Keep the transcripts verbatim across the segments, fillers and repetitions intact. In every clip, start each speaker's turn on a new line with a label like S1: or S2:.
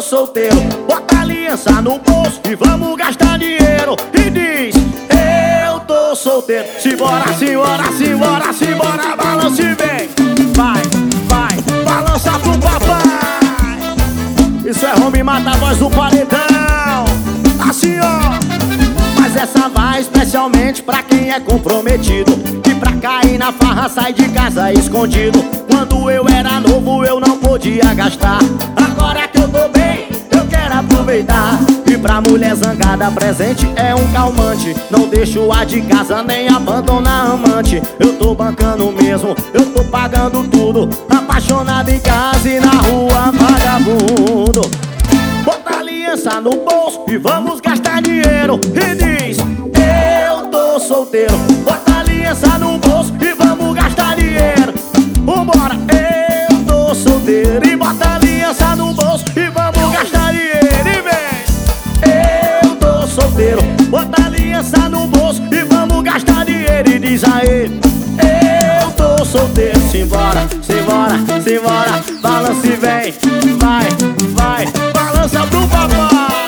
S1: solteiro. Bota a aliança no bolso e vamos gastar dinheiro. E diz, eu tô solteiro. Simbora, simbora, simbora, simbora, balança e vem. Vai, vai, balança pro papai. Isso é home, mata a voz do paredão. Assim ó. Mas essa vai especialmente pra quem é comprometido, e pra cair na farra sai de casa escondido. Quando eu era novo eu não podia gastar, agora que eu tô bem eu quero aproveitar. E pra mulher zangada presente é um calmante, não deixo a de casa nem abandona a amante. Eu tô bancando mesmo, eu tô pagando tudo, apaixonado em casa e na rua vagabundo. Bota a aliança no bolso e vamos gastar dinheiro. E diz, eu tô solteiro. Bota a aliança no bolso e vamos gastar dinheiro. Vambora, eu tô solteiro. E bota a aliança no bolso e vamos gastar dinheiro. E vem, eu tô solteiro. Bota a aliança no bolso e vamos gastar dinheiro. E diz aí, eu tô solteiro. Simbora, simbora, simbora, balança e vem. Vai, vai, balança pro papai.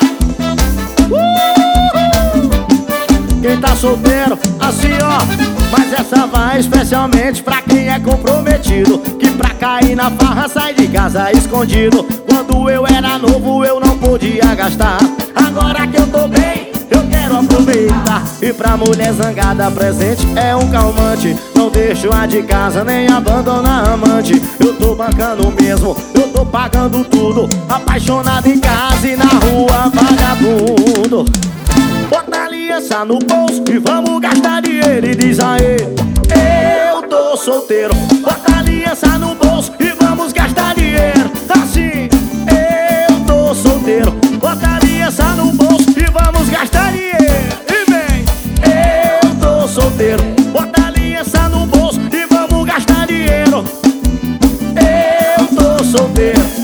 S1: uh! Quem tá solteiro, assim ó. Mas essa vai especialmente pra quem é comprometido, que pra cair na farra sai de casa escondido. Quando eu era novo eu não podia gastar, agora que eu tô bem eu quero aproveitar. E pra mulher zangada presente é um calmante, não deixo a de casa nem abandona a amante. Eu tô bancando mesmo, eu tô pagando tudo, apaixonado em casa e na rua vagabundo. Bota a aliança no bolso e vamos gastar dinheiro. E diz aí, eu tô solteiro. Bota a aliança no bolso e vamos gastar dinheiro. Assim, eu tô solteiro. Bota a aliança no bolso e vamos gastar dinheiro. E vem, eu tô solteiro. Bota a aliança no bolso e vamos gastar dinheiro. Eu tô solteiro.